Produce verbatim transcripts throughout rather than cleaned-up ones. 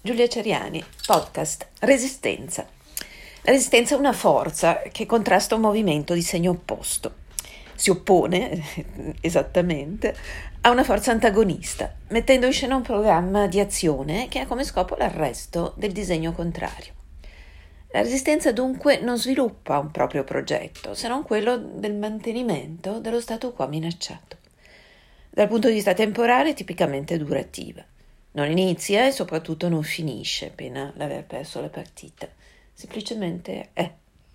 Giulia Ceriani, podcast Resistenza. La resistenza è una forza che contrasta un movimento di segno opposto. Si oppone, esattamente, a una forza antagonista, mettendo in scena un programma di azione che ha come scopo l'arresto del disegno contrario. La resistenza dunque non sviluppa un proprio progetto, se non quello del mantenimento dello stato quo minacciato. Dal punto di vista temporale è tipicamente durativa. Non inizia e soprattutto non finisce appena l'aver perso la partita. Semplicemente è.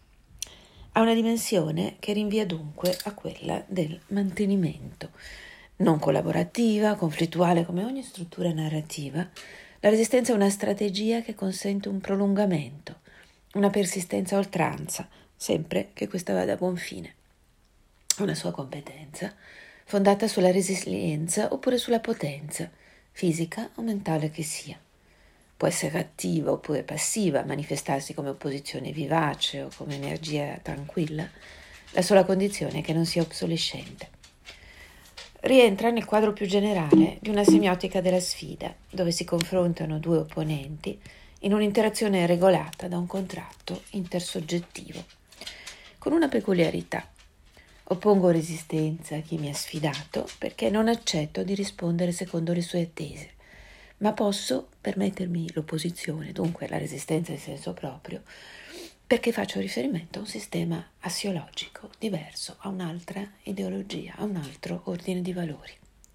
Ha una dimensione che rinvia dunque a quella del mantenimento. Non collaborativa, conflittuale come ogni struttura narrativa, la resistenza è una strategia che consente un prolungamento, una persistenza a oltranza, sempre che questa vada a buon fine. Una sua competenza, fondata sulla resilienza oppure sulla potenza, fisica o mentale che sia. Può essere attiva oppure passiva, manifestarsi come opposizione vivace o come energia tranquilla. La sola condizione è che non sia obsolescente. Rientra nel quadro più generale di una semiotica della sfida, dove si confrontano due opponenti in un'interazione regolata da un contratto intersoggettivo, con una peculiarità. Oppongo resistenza a chi mi ha sfidato perché non accetto di rispondere secondo le sue attese, ma posso permettermi l'opposizione, dunque la resistenza in senso proprio, perché faccio riferimento a un sistema assiologico diverso, a un'altra ideologia, a un altro ordine di valori.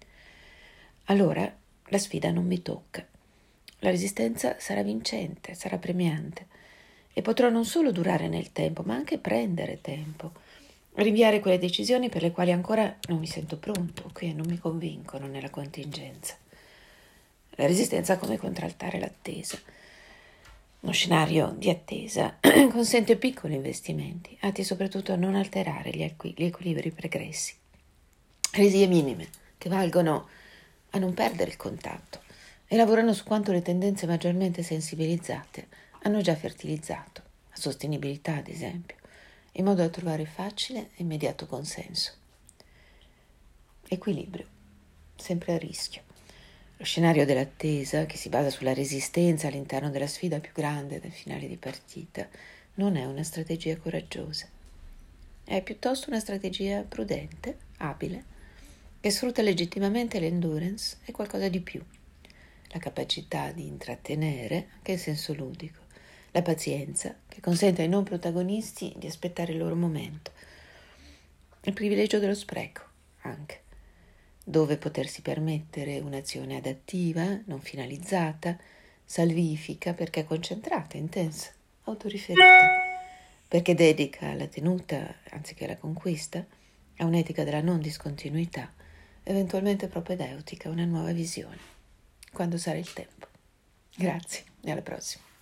Allora la sfida non mi tocca. La resistenza sarà vincente, sarà premiante e potrò non solo durare nel tempo, ma anche prendere tempo, rinviare quelle decisioni per le quali ancora non mi sento pronto, che non mi convincono nella contingenza. La resistenza come contraltare l'attesa. Uno scenario di attesa consente piccoli investimenti, atti soprattutto a non alterare gli, equi- gli equilibri pregressi. Resie minime, che valgono a non perdere il contatto e lavorano su quanto le tendenze maggiormente sensibilizzate hanno già fertilizzato, la sostenibilità ad esempio, in modo da trovare facile e immediato consenso. Equilibrio, sempre a rischio. Lo scenario dell'attesa, che si basa sulla resistenza all'interno della sfida più grande del finale di partita, non è una strategia coraggiosa. È piuttosto una strategia prudente, abile, che sfrutta legittimamente l'endurance e qualcosa di più. La capacità di intrattenere, anche in senso ludico, la pazienza, che consente ai non protagonisti di aspettare il loro momento, il privilegio dello spreco, anche, dove potersi permettere un'azione adattiva, non finalizzata, salvifica perché concentrata, intensa, autoriferita, perché dedica alla tenuta, anziché alla conquista, a un'etica della non discontinuità, eventualmente propedeutica a una nuova visione, quando sarà il tempo. Grazie e alla prossima.